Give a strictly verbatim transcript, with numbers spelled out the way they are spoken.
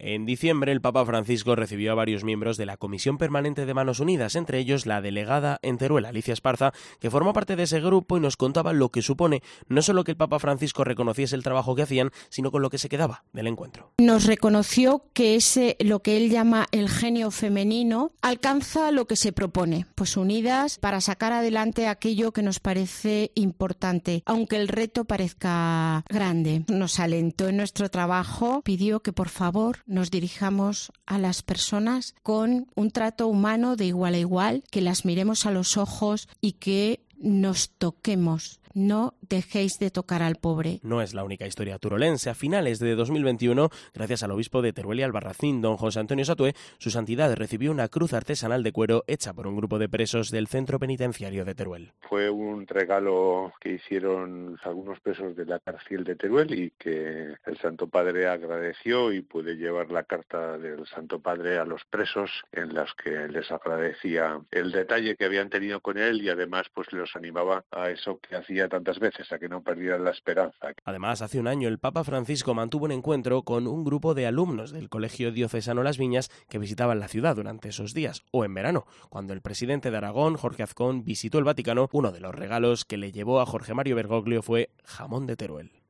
En diciembre, el Papa Francisco recibió a varios miembros de la Comisión Permanente de Manos Unidas, entre ellos la delegada en Teruel, Alicia Esparza, que formó parte de ese grupo y nos contaba lo que supone no solo que el Papa Francisco reconociese el trabajo que hacían, sino con lo que se quedaba del encuentro. Nos reconoció que ese, lo que él llama el genio femenino, alcanza lo que se propone, pues unidas para sacar adelante aquello que nos parece importante, aunque el reto parezca grande. Nos alentó en nuestro trabajo, pidió que por favor nos dirijamos a las personas con un trato humano de igual a igual, que las miremos a los ojos y que nos toquemos. No dejéis de tocar al pobre. No es la única historia turolense. A finales de dos mil veintiuno, gracias al obispo de Teruel y Albarracín, don José Antonio Satué, su santidad recibió una cruz artesanal de cuero hecha por un grupo de presos del centro penitenciario de Teruel. Fue un regalo que hicieron algunos presos de la cárcel de Teruel y que el Santo Padre agradeció, y pude llevar la carta del Santo Padre a los presos en las que les agradecía el detalle que habían tenido con él y además pues los animaba a eso que hacía tantas veces, a que no perdieran la esperanza. Además, hace un año el Papa Francisco mantuvo un encuentro con un grupo de alumnos del Colegio Diocesano Las Viñas que visitaban la ciudad durante esos días, o en verano, cuando el presidente de Aragón, Jorge Azcón, visitó el Vaticano. Uno de los regalos que le llevó a Jorge Mario Bergoglio fue jamón de Teruel.